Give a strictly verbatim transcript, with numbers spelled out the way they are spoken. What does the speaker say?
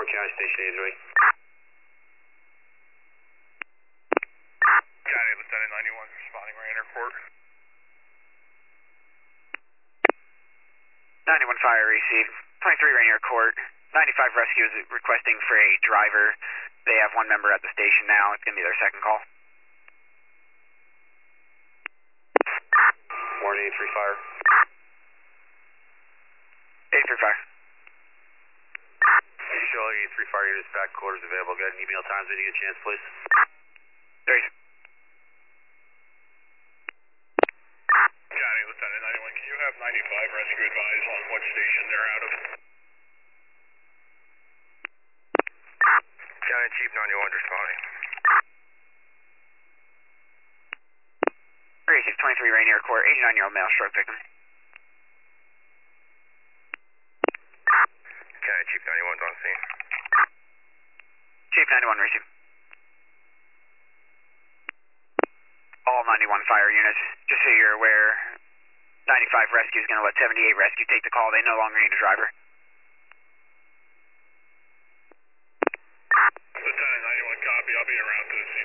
Warren County Station eighty-three. County Lieutenant ninety-one responding Rainier Court. ninety-one fire received. twenty-three Rainier Court. ninety-five rescue is requesting for a driver. They have one member at the station now. It's going to be their second call. Warren eighty-three fire. eighty-three fire. Can you show all eighty-three fire units back quarters available? Got any email times when you get a chance, please? There you go. County Lieutenant ninety-one, can you have ninety-five rescue advise on what station they're out of? County Chief ninety-one responding. Received twenty-three Rainier Court, eighty-nine year old male stroke victim. County Chief ninety-one's on scene. Chief ninety-one received. All ninety-one fire units, just so you're aware, ninety-five rescue is going to let seventy-eight rescue take the call. They no longer need a driver. Lieutenant ninety-one, copy. I'll be around to the scene.